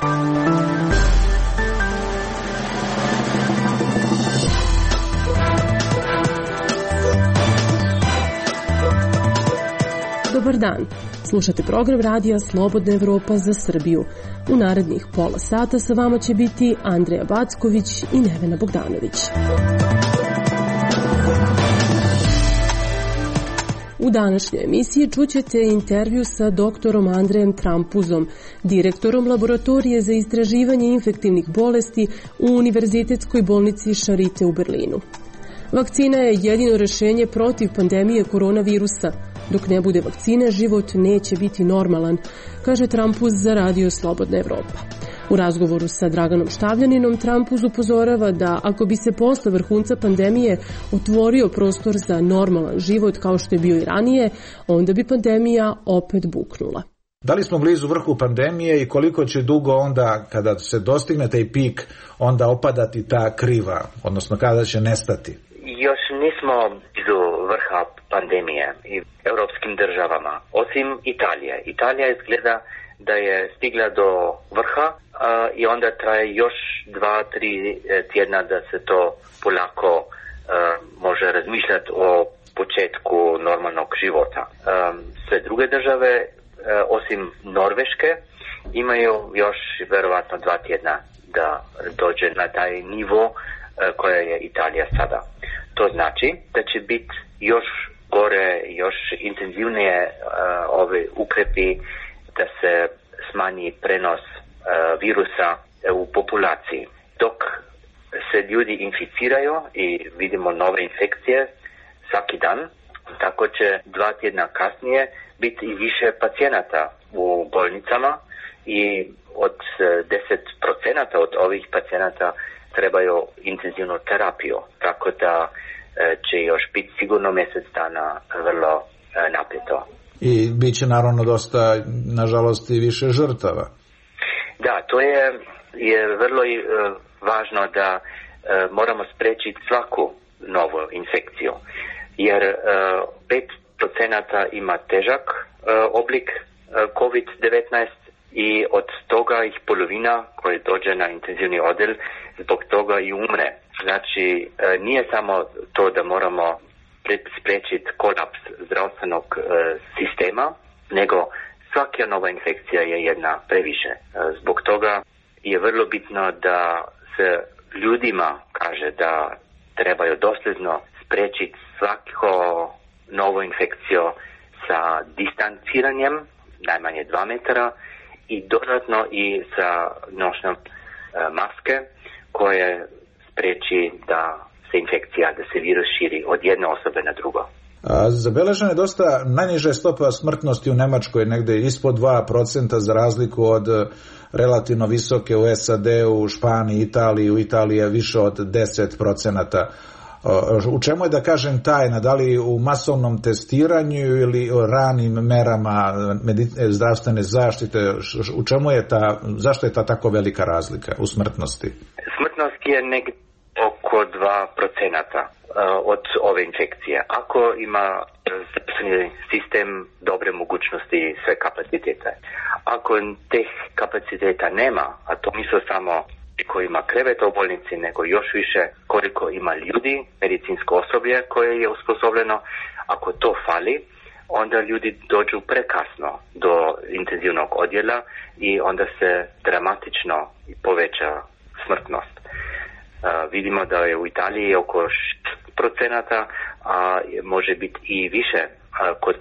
Dobar dan. Slušate program radija Slobodna Evropa za Srbiju. U narednih pola sata sa vama će biti Andreja Backović i Nevena Bogdanović. U današnjoj emisiji čućete intervju sa doktorom Andrejem Trampuzom, direktorom laboratorije za istraživanje infektivnih bolesti u Univerzitetskoj bolnici Charité u Berlinu. Vakcina je jedino rešenje protiv pandemije koronavirusa. Dok ne bude vakcine, život neće biti normalan, kaže Trampuz za radio Slobodna Evropa. U razgovoru sa Draganom Štavljaninom, Trampuz upozorava da ako bi se posle vrhunca pandemije otvorio prostor za normalan život kao što je bio i ranije, onda bi pandemija opet buknula. Da li smo blizu vrhu pandemije i koliko će dugo onda, kada se dostigne taj pik, onda opadati ta kriva, odnosno kada će nestati? Još nismo blizu vrha pandemije i europskim državama, osim Italije. Italija izgleda da je stigla do vrha i onda traje još 2-3 tjedna da se to polako može razmišljati o početku normalnog života. Sve druge države, osim Norveške, imaju još vjerovatno 2 tjedna da dođe na taj nivo koja je Italija sada. To znači da će biti još gore, još intenzivnije ove ukrepi da se smanji prenos virusa u populaciji. Dok se ljudi inficiraju i vidimo nove infekcije svaki dan, tako će 2 tjedna kasnije biti i više pacijenata u bolnicama i od 10% od ovih pacijenata trebaju intenzivnu terapiju, tako da će još biti sigurno mjesec dana vrlo napeto. I bit će naravno dosta, nažalost, i više žrtava. Da, to je vrlo važno da moramo spriječiti svaku novu infekciju, jer 5% ima težak oblik COVID-19 i od toga ih polovina koji dođe na intenzivni odjel zbog toga i umre. Znači, nije samo to da moramo spriječiti kolaps zdravstvenog sistema, nego svaka nova infekcija je jedna previše. Zbog toga je vrlo bitno da se ljudima kaže da trebaju dosljedno spriječiti svako novu infekciju sa distanciranjem, najmanje 2 metra, i dodatno i sa nošnjom maske koje spriječi da se infekcija, da se virus širi od jedne osobe na drugo. Zabeležena je dosta najniža stopa smrtnosti u Nemačkoj, negde ispod 2% za razliku od relativno visoke u SAD-u, u Španiji, Italiji. U Italiji je više od 10%. U čemu je, da kažem, tajna? Da li u masovnom testiranju ili o ranim merama zdravstvene zaštite? U čemu je zašto je ta tako velika razlika u smrtnosti? Smrtnost je negdje oko 2% od ove infekcije. Ako ima zdravstveni sistem dobre mogućnosti i sve kapacitete. Ako teh kapaciteta nema, a to nisu samo koliko ima kreveta u bolnici, nego još više koliko ima ljudi, medicinsko osoblje koje je usposobljeno. Ako to fali, onda ljudi dođu prekasno do intenzivnog odjela i onda se dramatično poveća smrtnost. Vidimo da je u Italiji oko 6%, a može biti i više kod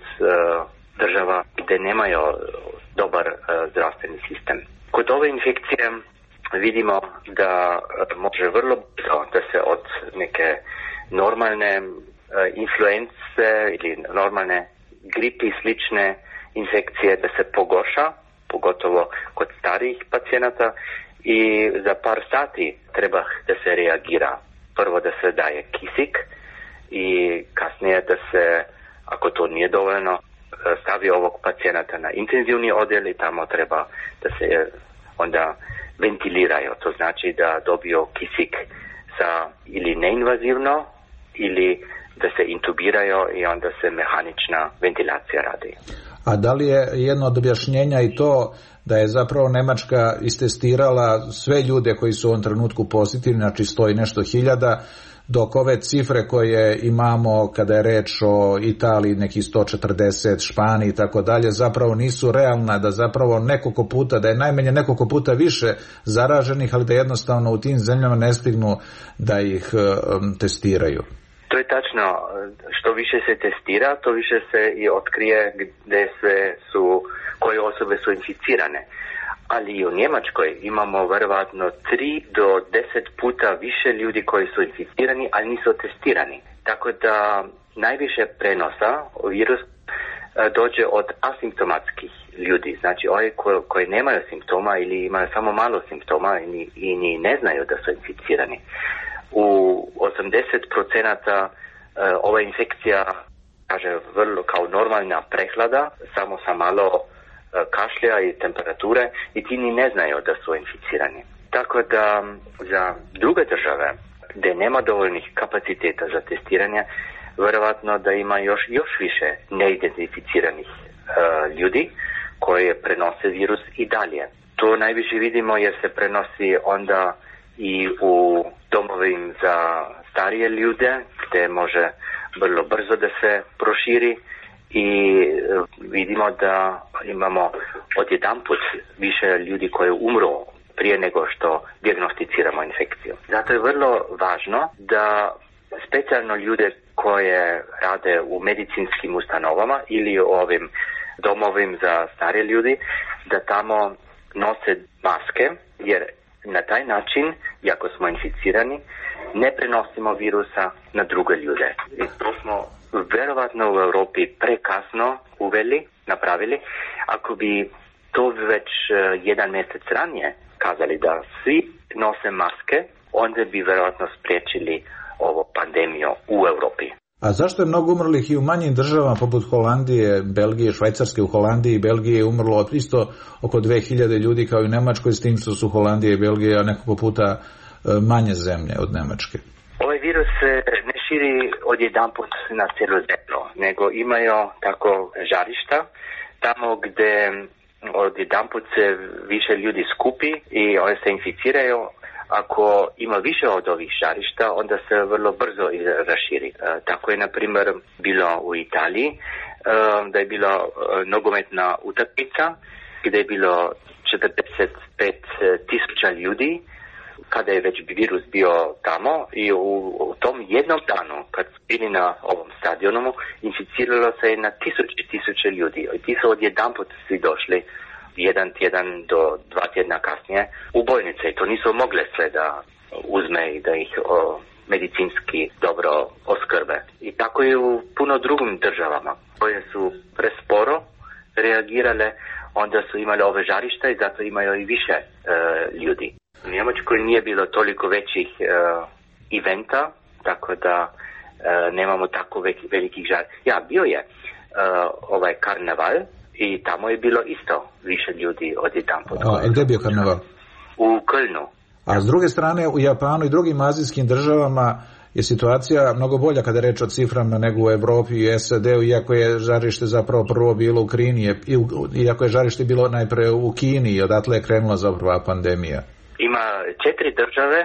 država gdje nemaju dobar zdravstveni sistem. Kod ove infekcije vidimo da može vrlo brzo da se od neke normalne influence ili normalne gripi slične infekcije da se pogorša, pogotovo kod starijih pacijenata, i za par sati treba da se reagira. Prvo da se daje kisik i kasnije da se, ako to nije dovoljno, stavi ovog pacijenata na intenzivni odjel i tamo treba da se onda ventiliraju. To znači da dobiju kisik sa ili neinvazivno ili da se intubiraju i onda se mehanična ventilacija radi. A da li je jedno od objašnjenja i to da je zapravo Nemačka istestirala sve ljude koji su u ovom trenutku pozitivni, znači 100 i nešto hiljada, dok ove cifre koje imamo kada je reč o Italiji, neki 140, Španiji i tako dalje, zapravo nisu realna, da zapravo nekoliko puta, da je najmanje nekoliko puta više zaraženih, ali da jednostavno u tim zemljama ne stignu da ih testiraju. To je tačno. Što više se testira, to više se i otkrije koje osobe su inficirane. Ali i u Njemačkoj imamo verovatno 3 do 10 puta više ljudi koji su inficirani, ali nisu testirani. Tako da najviše prenosa virus dođe od asimptomatskih ljudi. Znači oni koji nemaju simptoma ili imaju samo malo simptoma i ni ne znaju da su inficirani. U 80% ova infekcija kaže vrlo kao normalna prehlada, samo sa malo kašlja i temperature i ti ni ne znaju da su inficirani. Tako da za druge države gdje nema dovoljnih kapaciteta za testiranje, vjerovatno da ima još više neidentificiranih ljudi koji prenose virus i dalje. To najviše vidimo jer se prenosi onda i u domovim za starije ljude, gdje može vrlo brzo da se proširi i vidimo da imamo odjedanput više ljudi koji umru prije nego što dijagnosticiramo infekciju. Zato je vrlo važno da specijalno ljude koje rade u medicinskim ustanovama ili u ovim domovim za starije ljudi, da tamo nose maske, jer na taj način, iako smo inficirani, ne prenosimo virusa na druge ljude. I to smo vjerovatno u Europi prekasno napravili. Ako bi to već 1 mjesec ranije kazali da svi nose maske, onda bi vjerovatno spriječili ovu pandemiju u Europi. A zašto je mnogo umrlih i u manjim državama poput Holandije, Belgije, Švajcarske? U Holandiji i Belgiji je umrlo isto oko 2000 ljudi kao i u Nemačkoj, s tim što su Holandije i Belgija nekoliko puta manje zemlje od Nemačke. Ovaj virus se ne širi odjedanput na cijelu zemlju, nego imaju tako žarišta tamo gdje odjedanput se više ljudi skupi i oni se inficiraju. Ako ima više od ovih žarišta, onda se vrlo brzo raširi. Tako je, na primjer, bilo u Italiji, da je bila nogometna utakmica, gdje je bilo 45.000 ljudi, kada je već virus bio tamo i u tom jednom danu, kad su bili na ovom stadionu, inficiralo se na tisuće ljudi. I ti su odjedanput svi došli 1 tjedan do 2 tjedna kasnije u bolnice i to nisu mogle sve da uzme i da ih medicinski dobro oskrbe. I tako je u puno drugim državama koje su presporo reagirale, onda su imali ove žarišta i zato imaju i više ljudi. U Njemačkoj nije bilo toliko većih eventa, tako da nemamo tako velikih žarišta. Bio je ovaj karneval, i tamo je bilo isto više ljudi odjedanput. A gdje je bio karneval? U Kölnu. A s druge strane, u Japanu i drugim azijskim državama je situacija mnogo bolja kada je reč o ciframa nego u Europi i SAD-u, iako je žarište zapravo prvo bilo u Kini, iako je žarište bilo najprije u Kini i odatle je krenula zapravo pandemija. Ima 4 države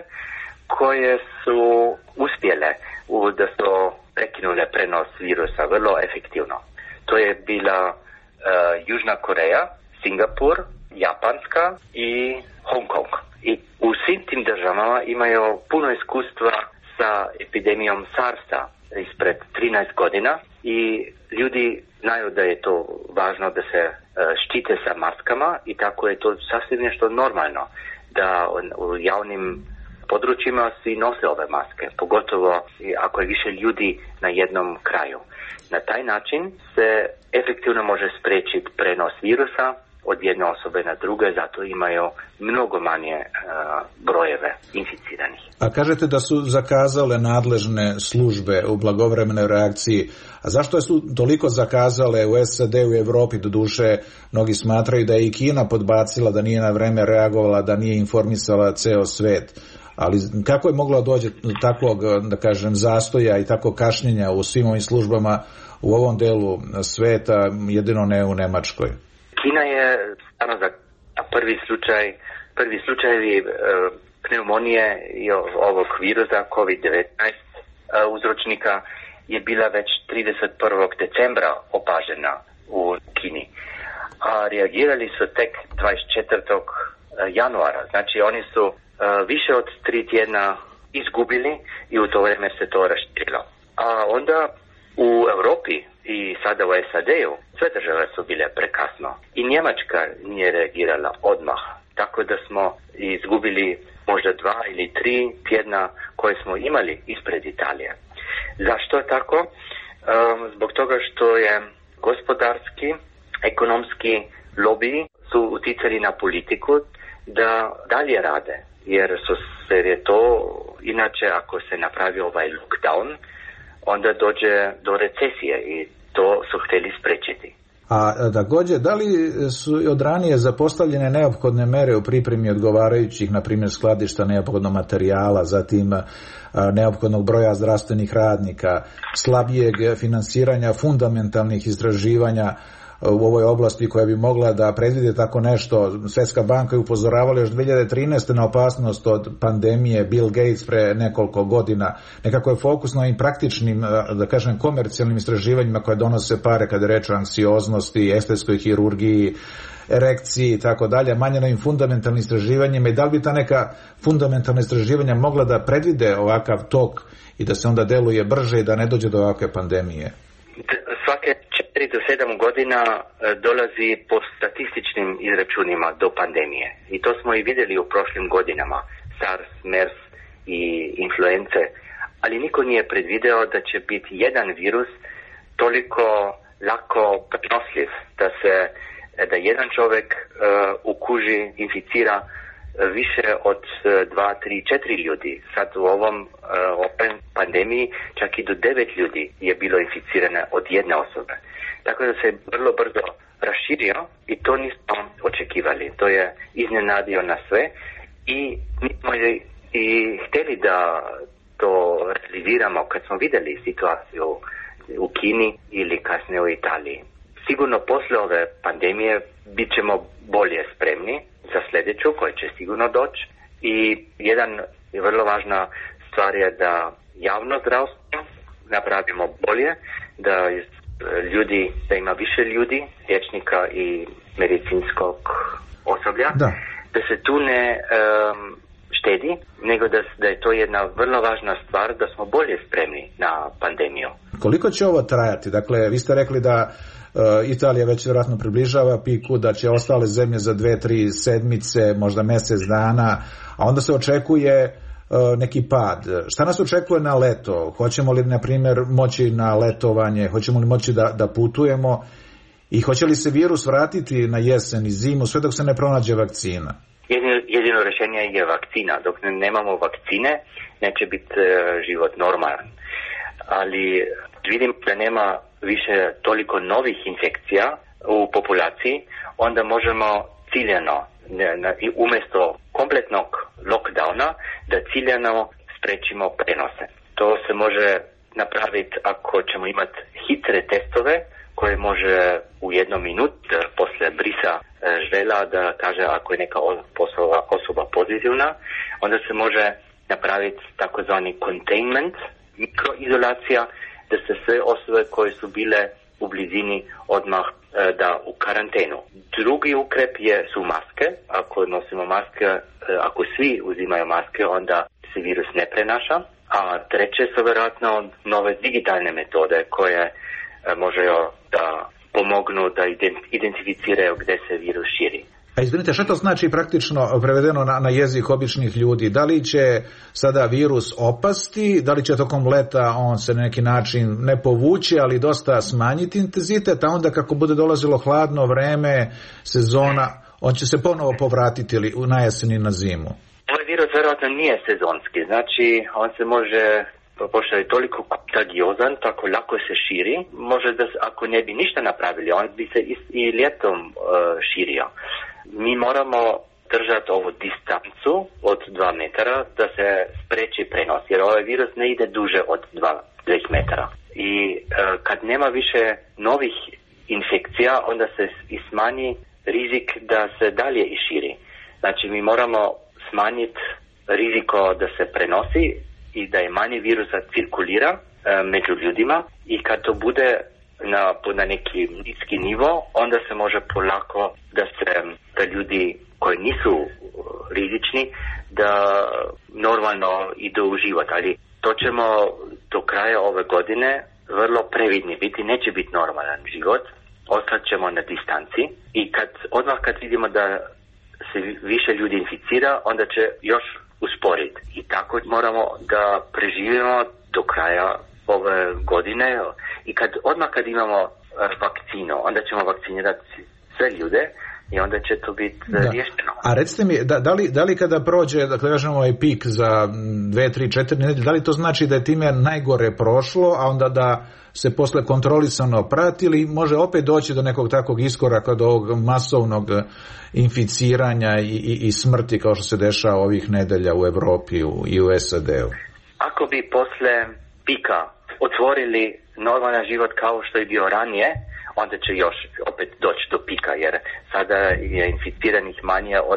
koje su uspjele da su prekinule prenos virusa vrlo efektivno. To je bila Južna Koreja, Singapur, Japanska i Hong Kong. I u svim tim državama imaju puno iskustva sa epidemijom SARS-a ispred 13 godina i ljudi znaju da je to važno da se štite sa maskama i tako je to sasvim nešto normalno da u javnim područjima svi nose ove maske, pogotovo ako je više ljudi na jednom kraju. Na taj način se efektivno može spriječiti prenos virusa od jedne osobe na druge, zato imaju mnogo manje brojeve inficiranih. A kažete da su zakazale nadležne službe u blagovremenoj reakciji. A zašto su toliko zakazale u SAD u Europi? Doduše, mnogi smatraju da je i Kina podbacila, da nije na vreme reagovala, da nije informisala ceo svet. Ali kako je moglo doći do takvog, da kažem, zastoja i tako kašnjenja u svim ovim službama u ovom delu sveta, jedino ne u Nemačkoj. Kina je stvarno za prvi slučajevi pneumonije i ovog virusa COVID-19 uzročnika je bila već 31. decembra opažena u Kini. A reagirali su tek 24. januara. Znači oni su više od 3 tjedna izgubili i u to vrijeme se to raširilo. A onda u Europi i sada u SAD-u sve države su bile prekasno. I Njemačka nije reagirala odmah. Tako da smo izgubili možda 2 ili 3 tjedna koje smo imali ispred Italije. Zašto je tako? Zbog toga što je gospodarski, ekonomski lobiji su utjecali na politiku da dalje rade. Jer je to, inače ako se napravi ovaj lockdown, onda dođe do recesije i to su htjeli spriječiti. A također, da li su od ranije zapostavljene neophodne mere u pripremi odgovarajućih, na primjer skladišta neophodnog materijala, zatim neophodnog broja zdravstvenih radnika, slabijeg finansiranja fundamentalnih istraživanja u ovoj oblasti koja bi mogla da predvide tako nešto? Svjetska banka je upozoravala još 2013. na opasnost od pandemije, Bill Gates pre nekoliko godina. Nekako je fokus na ovim praktičnim, da kažem, komercijalnim istraživanjima koje donose pare kada je reč o anksioznosti, estetskoj hirurgiji, erekciji i tako dalje, manje na ovim fundamentalnim istraživanjima. I da li bi ta neka fundamentalna istraživanja mogla da predvide ovakav tok i da se onda deluje brže i da ne dođe do ovakve pandemije? Svake 4 do 7 godina dolazi po statističnim izračunima do pandemije. I to smo i vidjeli u prošlim godinama, SARS, MERS i influence. Ali niko nije predvideo da će biti jedan virus toliko lako prenosljiv da jedan čovjek ukuži, inficira više od 2, 3, 4 ljudi. Sad u ovom pandemiji čak i do 9 ljudi je bilo inficirano od jedne osobe. Tako da se vrlo brzo raširio i to nismo očekivali. To je iznenadio na sve i nismo i htjeli da to realiziramo kad smo vidjeli situaciju u Kini ili kasnije u Italiji. Sigurno posle ove pandemije bit ćemo bolje spremni za sljedeću koja će sigurno doći i jedan vrlo važna stvar je da javno zdravstvo napravimo bolje, da ima više ljudi, liječnika i medicinskog osoblja, da se tu ne štedi, nego da je to jedna vrlo važna stvar da smo bolje spremni na pandemiju. Koliko će ovo trajati? Dakle, vi ste rekli da Italija već vjerojatno približava piku, da će ostale zemlje za 2-3 sedmice, možda mjesec dana, a onda se očekuje neki pad. Šta nas očekuje na leto? Hoćemo li, na primjer, moći na letovanje? Hoćemo li moći da putujemo? I hoće li se virus vratiti na jesen i zimu sve dok se ne pronađe vakcina? Jedino rješenje je vakcina. Dok nemamo vakcine, neće biti život normalan. Ali vidim da nema više toliko novih infekcija u populaciji, onda možemo ciljano, umjesto kompletnog lockdowna, da ciljano sprečimo prenose. To se može napraviti ako ćemo imati hitre testove koje može u 1 minut posle brisa žela da kaže ako je neka osoba pozitivna, onda se može napraviti takozvani containment, mikroizolacija, da se sve osobe koje su bile u blizini odmah da u karantenu. Drugi ukrep su maske. Ako nosimo maske, ako svi uzimaju maske, onda se virus ne prenaša. A treće su vjerojatno nove digitalne metode koje može da pomognu da identificiraju gdje se virus širi. A izvinite, što to znači praktično prevedeno na jezik običnih ljudi? Da li će sada virus opasti, da li će tokom leta on se na neki način ne povući, ali dosta smanjiti intenzitet, a onda kako bude dolazilo hladno vreme, sezona, on će se ponovo povratiti na jesen i na zimu? Ovaj virus vjerojatno nije sezonski, znači on se može, pošto je toliko kontagiozan, tako lako se širi, može da ako ne bi ništa napravili, on bi se i ljetom širio. Mi moramo držati ovu distancu od 2 metara da se spreči prenos, jer ovaj virus ne ide duže od 2 metara. I kad nema više novih infekcija, onda se i smanji rizik da se dalje i širi. Znači mi moramo smanjiti riziko da se prenosi i da je manje virusa cirkulira među ljudima i kad to bude na neki niski nivo, onda se može polako da ljudi koji nisu rizični da normalno idu u život. Ali to ćemo do kraja ove godine vrlo previdni biti, neće biti normalan život, ostat ćemo na distanci i odmah kad vidimo da se više ljudi inficira, onda će još usporiti. I tako moramo da preživimo do kraja ove godine i odmah kad imamo vakcinu, onda ćemo vakcinirati sve ljude i onda će to biti riješeno. A recite mi, da li kada prođe, dakle kažemo ovaj pik za 2, 3, 4 nedelje, da li to znači da je time najgore prošlo, a onda da se posle kontrolisano prati ili može opet doći do nekog takvog iskoraka, do ovog masovnog inficiranja i smrti kao što se dešava ovih nedelja u Evropi i u SAD-u? Ako bi posle pika otvorili normalan život kao što je bio ranije, onda će još opet doći do pika, jer sada je inficiranih manje od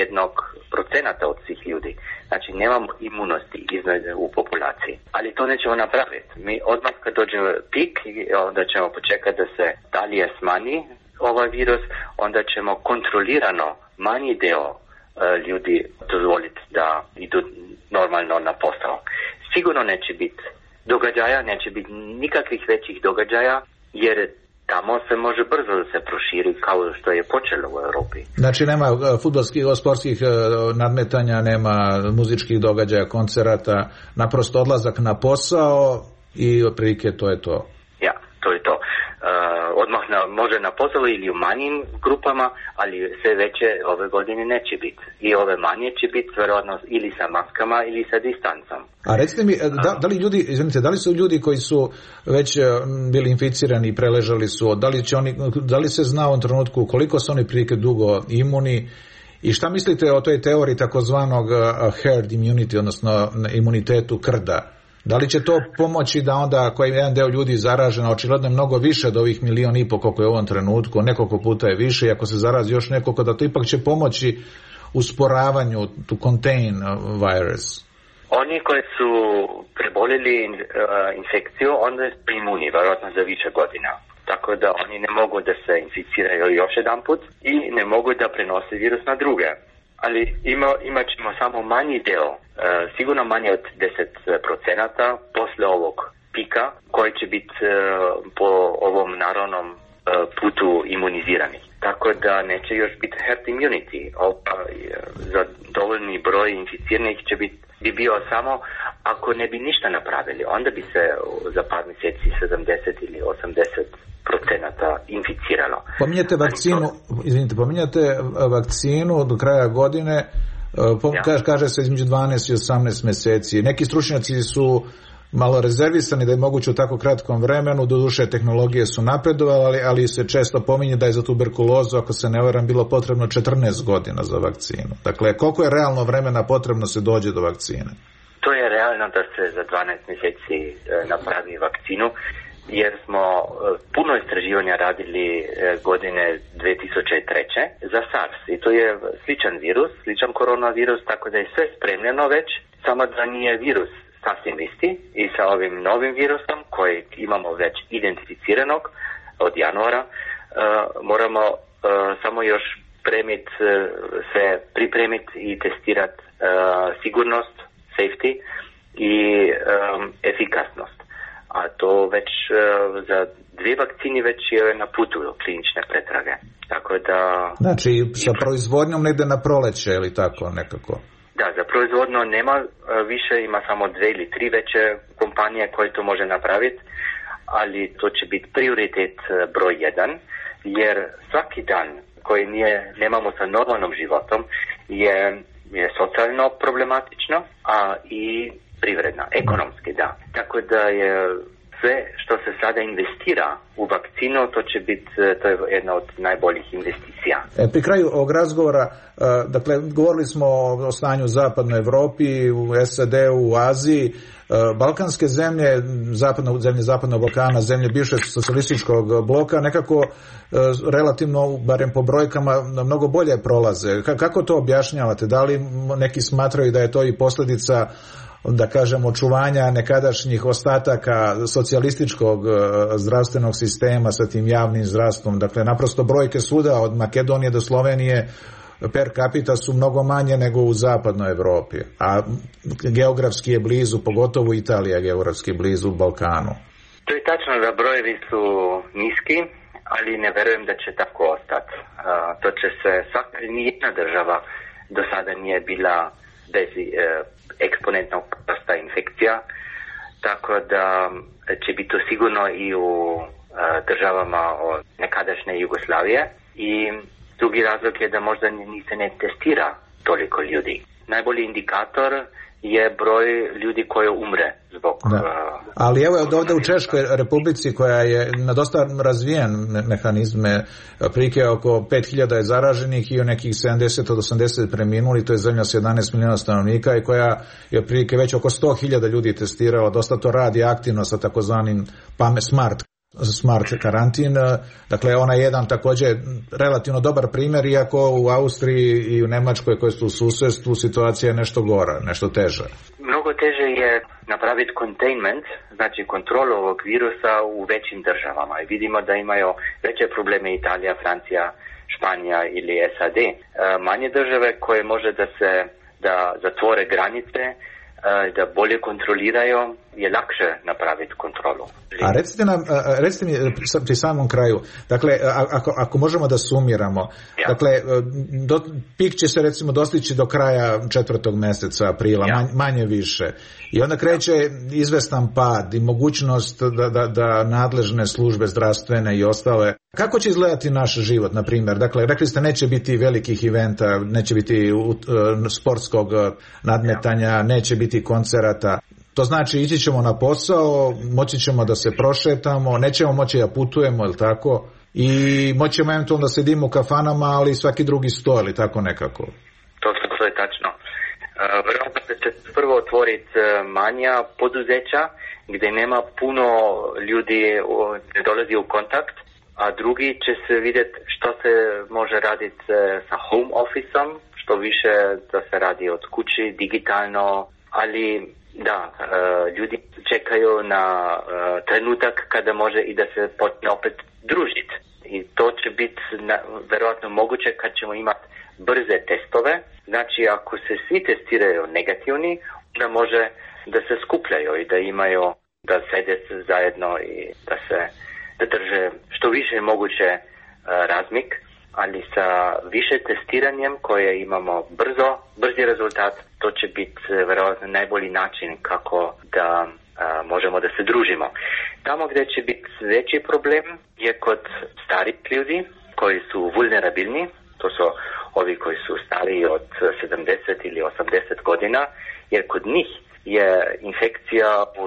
1% od svih ljudi. Znači nemamo imunosti u populaciji. Ali to nećemo napraviti. Mi odmah kad dođe pik, onda ćemo počekati da se dalje smanji ovaj virus, onda ćemo kontrolirano manji deo ljudi dozvoliti da idu normalno na posao. Sigurno neće biti događaja, neće biti nikakvih većih događaja, jer tamo se može brzo da se proširi kao što je počelo u Europi. Znači nema fudbalskih, sportskih nadmetanja, nema muzičkih događaja, koncerata, naprosto odlazak na posao i otprilike to je to. Ja, to je to. Odmah može na posao ili u manjim grupama, ali sve veće ove godine neće biti. I ove manje će biti vjerojatno ili sa maskama ili sa distancom. A recite mi, da li su ljudi koji su već bili inficirani i preležali su, da li se zna u ovom trenutku koliko su oni prilike dugo imuni i šta mislite o toj teoriji takozvanog herd immunity, odnosno imunitetu krda? Da li će to pomoći da onda ako je jedan deo ljudi zaražen, očigledno je mnogo više od ovih 1,5 miliona koliko je u ovom trenutku, nekoliko puta je više i ako se zarazi još nekoliko, da to ipak će pomoći u sporavanju to contain virus? Oni koji su prebolili infekciju, onda su imuni, vjerojatno za više godina. Tako da oni ne mogu da se inficiraju još jedan put i ne mogu da prenose virus na druge. Ali imat ćemo samo manji deo, sigurno manje od 10% posle ovog pika koji će biti po ovom narodnom putu imunizirani. Tako da neće još biti herd immunity. Za dovoljni broj inficiranih bi bio samo ako ne bi ništa napravili. Onda bi se za par mjeseci 70 ili 80% inficiralo. Pominjate vakcinu do kraja godine, kaže se između 12 i 18 mjeseci. Neki stručnjaci su malo rezervisani da je moguće u tako kratkom vremenu, doduše tehnologije su napredovale, ali se često pominje da je za tuberkulozu, ako se ne varam, bilo potrebno 14 godina za vakcinu. Dakle, koliko je realno vremena potrebno se dođe do vakcine? To je realno da se za 12 mjeseci napravi vakcinu, jer smo puno istraživanja radili godine 2003. za SARS i to je sličan koronavirus, tako da je sve spremljeno već, samo da nije virus sasvim isti i sa ovim novim virusom koji imamo već identificiranog od januara moramo samo još pripremiti i testirati sigurnost, safety i efikasnost. A to već za 2 vakcini već je na putu klinične pretrage. Tako da... Znači sa proizvodnjom negde na proleće ili tako nekako? Da, za proizvodnju nema više, ima samo 2 ili 3 veće kompanije koje to može napraviti, ali to će biti prioritet broj 1, jer svaki dan koji nemamo sa normalnom životom je socijalno problematično, a i privredna, ekonomski, da. Tako da je sve što se sada investira u vakcinu, to je jedna od najboljih investicija. Pri kraju ovog razgovora, dakle, govorili smo o stanju u zapadnoj Evropi, u SAD-u, u Aziji. Balkanske zemlje, zemlje Zapadnog Balkana, zemlje bivšeg socijalističkog bloka nekako relativno, barem po brojkama, mnogo bolje prolaze. Kako to objašnjavate? Da li neki smatraju da je to i posljedica, da kažem, očuvanja nekadašnjih ostataka socijalističkog zdravstvenog sistema sa tim javnim zdravstvom? Dakle, naprosto brojke svuda od Makedonije do Slovenije per capita su mnogo manje nego u zapadnoj Europi, a geografski je blizu, pogotovo Italija geografski blizu Balkanu. To je tačno da brojevi su niski, ali ne verujem da će tako ostati. To će se, nijedna država do sada nije bila bez eksponentnog rasta infekcija, tako da će biti to sigurno i u državama od nekadašnje Jugoslavije. I drugi razlog je da možda se ne testira toliko ljudi. Najbolji indikator je broj ljudi koji umre zbog... Ali evo ovdje u Češkoj Republici, koja je na dosta razvijen mehanizme, prike oko 5000 je zaraženih i o nekih 70 od 80 preminuli, to je zemlja s 11 milijuna stanovnika i koja je prike već oko 100.000 ljudi testirala, dosta to radi aktivno sa takozvanim smart karantin. Dakle, ona je jedan također relativno dobar primjer, iako u Austriji i u Njemačkoj koje su u susjedstvu situacija je nešto gora, nešto teža. Mnogo teže je napraviti containment, znači kontrolu ovog virusa u većim državama. I vidimo da imaju veće probleme Italija, Francija, Španija ili SAD. Manje države koje može da zatvore granice, da bolje kontroliraju, je lakše napraviti kontrolu. A recite mi pri samom kraju, dakle, ako možemo da sumiramo, dakle, pik će se recimo dostići do kraja 4. mjeseca aprila, manje više. I onda kreće izvestan pad i mogućnost da nadležne službe zdravstvene i ostale. Kako će izgledati naš život, na primjer? Dakle, rekli ste neće biti velikih eventa, neće biti sportskog nadmetanja, neće biti koncerata. To znači ići ćemo na posao, moći ćemo da se prošetamo, nećemo moći da putujemo, ili tako? I moći ćemo eventualno da sedimo u kafanama, ali svaki drugi sto, ili tako nekako? To je tačno. Vjerojatno će prvo otvoriti manja poduzeća gdje nema puno ljudi ne dolazi u kontakt, a drugi će se vidjeti što se može raditi sa home office-om, što više da se radi od kući, digitalno, ali da, ljudi čekaju na trenutak kada može i da se počne opet družiti. I to će biti vjerojatno moguće kad ćemo imati brze testove. Znači, ako se svi testiraju negativni, onda može da se skupljaju i da imaju, da sede zajedno i da drže što više moguće razmik, ali sa više testiranjem koje imamo brzi rezultat, to će biti vjerojatno najbolji način kako da možemo da se družimo. Tamo gdje će biti veći problem je kod starih ljudi koji su vulnerabilni, to su ovi koji su stariji od 70 ili 80 godina, jer kod njih je infekcija u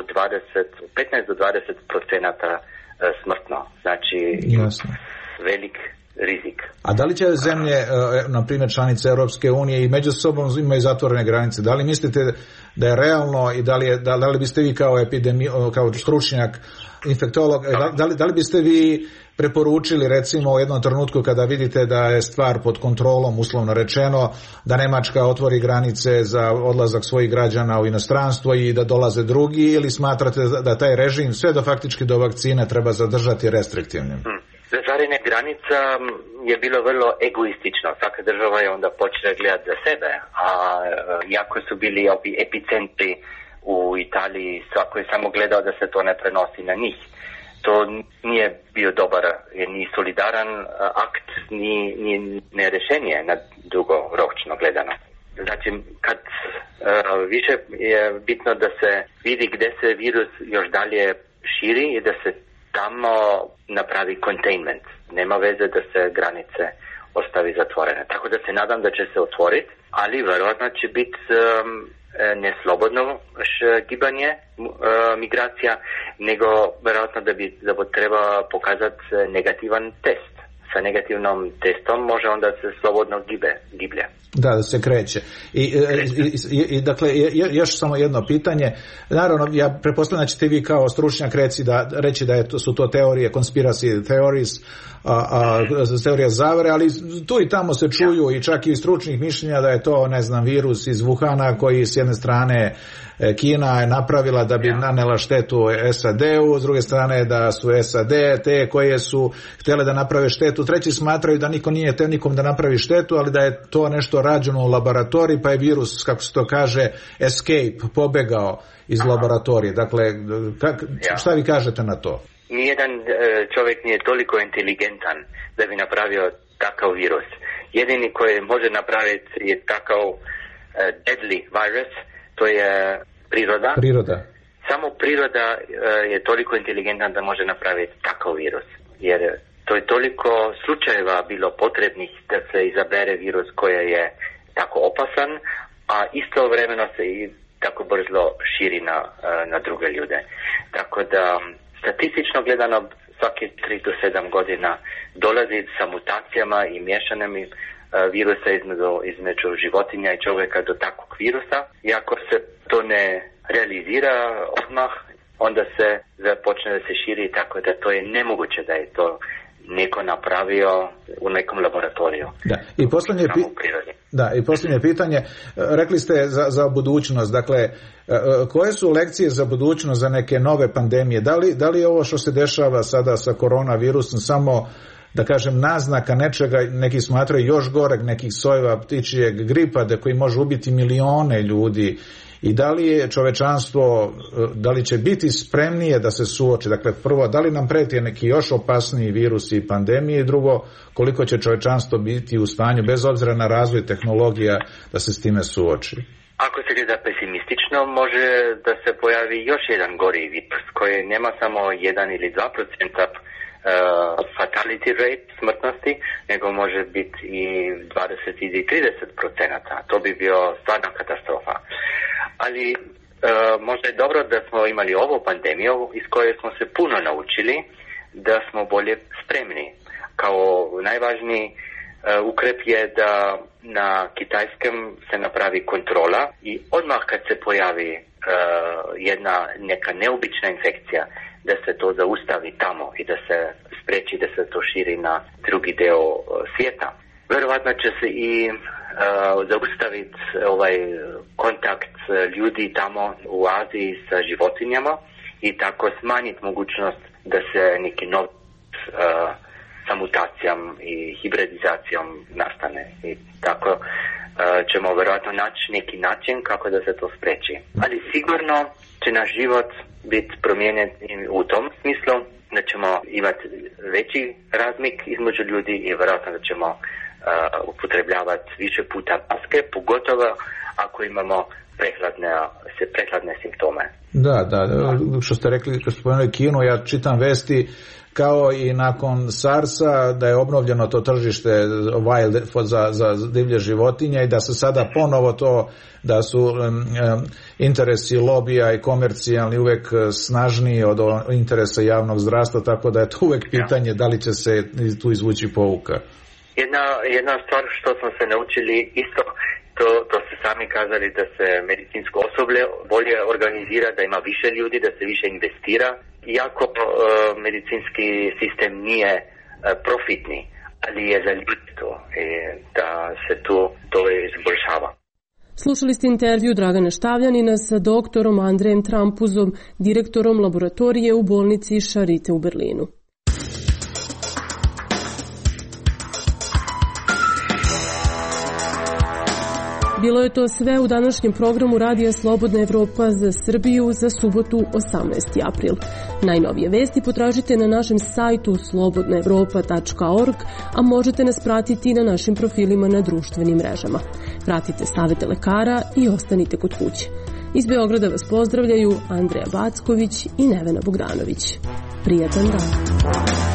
15 do 20% smrtno. Znači, velik rizik. A da li će zemlje, na primjer članice Europske unije, i među sobom imaju zatvorene granice? Da li mislite da je realno i da li biste vi kao stručnjak, infektolog, da li biste vi preporučili recimo u jednom trenutku kada vidite da je stvar pod kontrolom, uslovno rečeno, da Njemačka otvori granice za odlazak svojih građana u inostranstvo i da dolaze drugi, ili smatrate da taj režim sve faktički do vakcine treba zadržati restriktivnim? Zatvaranje granica je bilo vrlo egoistično. Svaka država je onda počela gledati za sebe, a jako su bili ovi epicentri u Italiji, svako je samo gledao da se to ne prenosi na njih. To nije bio dobar, ni solidaran akt, ni rješenje na dugoročno gledano. Znači, kad više je bitno da se vidi gdje se virus još dalje širi i da se tamo napravi containment. Nema veze da se granice ostavi zatvorene. Tako da se nadam da će se otvoriti, ali vjerojatno će biti ne slobodno gibanje migracija, nego vjerojatno da bi treba pokazati negativan test. Sa negativnom testom može onda se slobodno giblje. Da se kreće. I dakle, još samo jedno pitanje. Naravno, ja pretpostavljam da ćete vi kao stručnjak reći da su to teorije, conspiracy theories, teorija zavere, ali tu i tamo se čuju i čak i stručnih mišljenja da je to, ne znam, virus iz Wuhana koji s jedne strane Kina je napravila da bi nanela štetu SAD-u, s druge strane da su SAD te koje su htjele da naprave štetu, treći smatraju da niko nije te nikom da napravi štetu, ali da je to nešto rađeno u laboratoriji, pa je virus, kako se to kaže, escape, pobegao iz laboratorije. Dakle, šta vi kažete na to? Nijedan čovjek nije toliko inteligentan da bi napravio takav virus. Jedini koji može napraviti je takav deadly virus, to je priroda. Samo priroda je toliko inteligentna da može napraviti takav virus. Jer to je toliko slučajeva bilo potrebnih da se izabere virus koji je tako opasan, a istovremeno se i tako brzo širi na druge ljude. Tako da statistično gledano svaki 3 do 7 godina dolazi sa mutacijama i miješanjem virusa između životinja i čovjeka do takvog virusa. I ako se to ne realizira odmah, onda se počne da se širi, tako da to je nemoguće da je to neko napravio u nekom laboratoriju. I posljednje pitanje, rekli ste za budućnost, dakle, koje su lekcije za budućnost za neke nove pandemije? Da li je ovo što se dešava sada sa koronavirusom samo, da kažem, naznaka nečega, neki smatraju još goreg, nekih sojeva ptičijeg gripa koji može ubiti milione ljudi, i da li je čovečanstvo, da li će biti spremnije da se suoči? Dakle, prvo, da li nam preti neki još opasniji virusi i pandemije, i drugo, koliko će čovečanstvo biti u stanju, bez obzira na razvoj tehnologija, da se s time suoči? Ako se gleda pesimistično, može da se pojavi još jedan gori virus koji nema samo 1 ili 2% fatality rate smrtnosti, nego može biti i 20 ili 30%. To bi bio stvarna katastrofa. Ali možda je dobro da smo imali ovu pandemiju iz koje smo se puno naučili, da smo bolje spremni. Kao najvažniji ukrep je da na kitajskom se napravi kontrola i odmah kad se pojavi neka neobična infekcija, da se to zaustavi tamo i da se spreči da se to širi na drugi deo svijeta. Vjerovatno će se i zaustaviti kontakt ljudi tamo u Aziji sa životinjama i tako smanjiti mogućnost da se neki nov sa mutacijom i hibridizacijom nastane. I tako ćemo vjerojatno naći neki način kako da se to spreči. Ali sigurno će naš život biti promijenjen u tom smislu da ćemo imati veći razmik između ljudi i vjerojatno da ćemo upotrebljavati više puta maske, pogotovo ako imamo prehladne simptome. Da, što ste rekli, kad ste spomenuli Kinu, ja čitam vesti kao i nakon SARS-a da je obnovljeno to tržište za divlje životinje i da se sada ponovo to, da su interesi lobija i komercijalni uvek snažniji od interesa javnog zdravstva, tako da je to uvek pitanje da li će se tu izvući pouka. Jedna stvar što smo se naučili isto, to ste sami kazali da se medicinsko osoblje bolje organizira, da ima više ljudi, da se više investira. Iako medicinski sistem nije profitni, ali je za ljudstvo da se to izboljšava. Slušali ste intervju Dragana Štavljanina sa doktorom Andrejem Trampuzom, direktorom laboratorije u bolnici Charité u Berlinu. Bilo je to sve u današnjem programu Radija Slobodna Evropa za Srbiju za subotu 18. april. Najnovije vesti potražite na našem sajtu slobodnaevropa.org, a možete nas pratiti na našim profilima na društvenim mrežama. Pratite savete lekara i ostanite kod kuće. Iz Beograda vas pozdravljaju Andreja Backović i Nevena Bogdanović. Prijatan dan!